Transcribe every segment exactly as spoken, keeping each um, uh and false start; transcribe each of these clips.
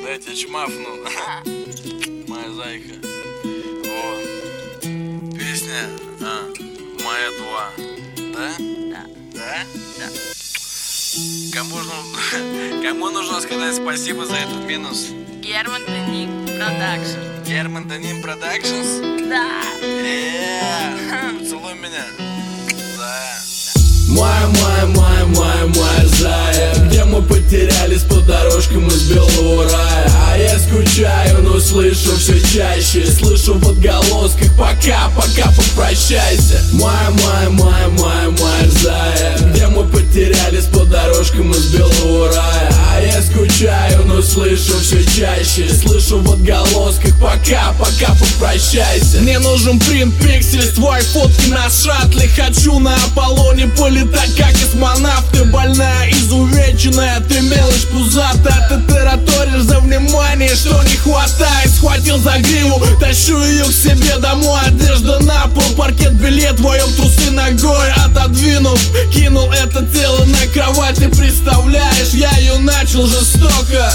Дайте чмафну. Моя зайка. Вот. Песня а, моя два. Да? Да. Да? Да. Кому нужно, кому нужно сказать спасибо за этот минус? Герман Даник Продакшн. Герман Даник Продакшнс? Да. Yeah. Поцелуй меня. Да. Моя, моя, моя, моя, моя зая, где мы потерялись по дорожкам из белого рая. А я скучаю, но слышу все чаще, слышу в отголосках: пока, пока, попрощайся. Моя, моя, моя, моя, моя зая, где мы потерялись по дорожкам из белого рая. А я скучаю, но слышу все чаще, слышу в отголосках: пока, пока, попрощайся. Мне нужен принт пиксель с твоей фотки на шаттле. Хочу на Аполлоне полетать, как космонавт. Ты больная, изувеченная, ты мелочь пузатая. Ты тараторишь за внимание, что не хватает. Схватил за гриву, тащу ее к себе домой. Одежда на пол, паркет, билет, твоем трусы ногой отодвинув, кинул это тело на кровать. Ты представляешь, я ее начал жестоко.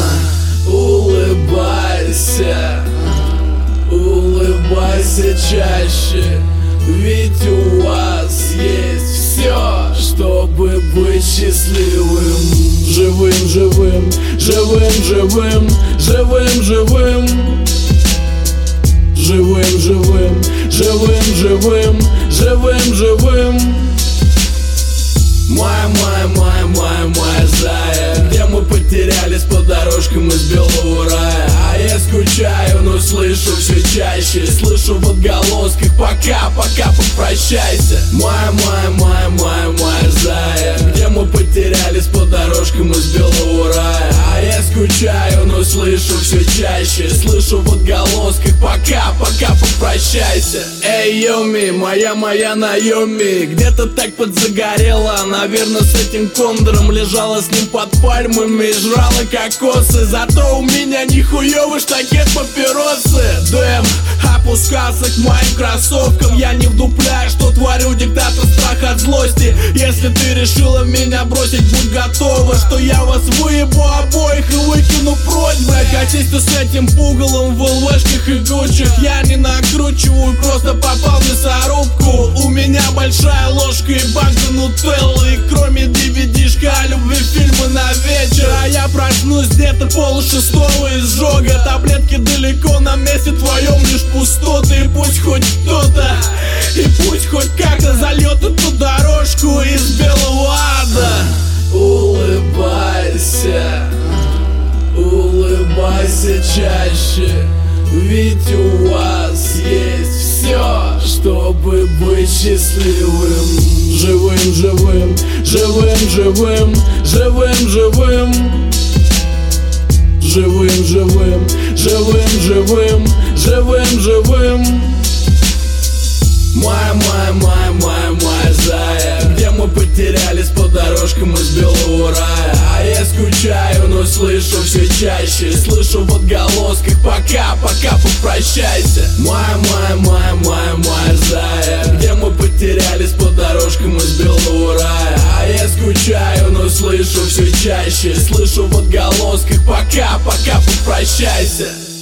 Улыбайся, улыбайся чаще, ведь у вас есть все, чтобы быть счастливым. Живым, живым, живым, живым, живым, живым. Живым, живым, живым, живым, живым, живым. Моя, моя, моя, моя, моя зая, где мы потерялись по дорожкам из белого рая. А я скучаю, но слышу все чаще, слышу в отголосках: пока, пока, попрощайся. Моя, моя, моя, моя, моя зая, где мы потерялись по дорожкам из белого рая. А я скучаю, но слышу все чаще, слышу в отголосках: пока, пока, попрощайся. Эй, Йоми, моя, моя Наоми, где-то так подзагорела, наверное, с этим кондором. Лежала с ним под пальмами и жрала кокосы. Зато у меня нихуёвый штакет папиросы. Дэм, опускался к моим кроссовкам. Я не вдупляю, что творю, диктатор страха от злости. Если ты решила меня бросить, будь готова, что я вас выебу обоих и выкину прочь. Блядь, катись ты с этим пугалом в ЛВшках и гучах. Я не накручиваю, просто попал в мясорубку. У меня большая ложка и банка нутеллы. И кроме ди ви ди-шка о любви фильмы на вечер. А я проснусь где-то полушестого изжога. Таблетки далеко, на месте твоем лишь пустоты. И пусть хоть кто-то, и пусть хоть как-то зальет эту дорожку из белого ада. Улыбайся, улыбайся чаще, ведь у вас есть все, чтобы быть счастливым. Живым, живым, живым, живым, живым, живым. Живым, живым, живым, живым, живым, живым. Моя, моя, моя, моя, моя зая, где мы потерялись по дорожкам из белого рая. А я скучаю, но слышу все чаще, слышу в отголосках: пока, пока, попрощайся. Моя, моя, моя, моя, моя зая, где мы потерялись по дорожкам из белого рая. А я скучаю, но слышу все чаще, слышу в отголосках: пока, пока, попрощайся.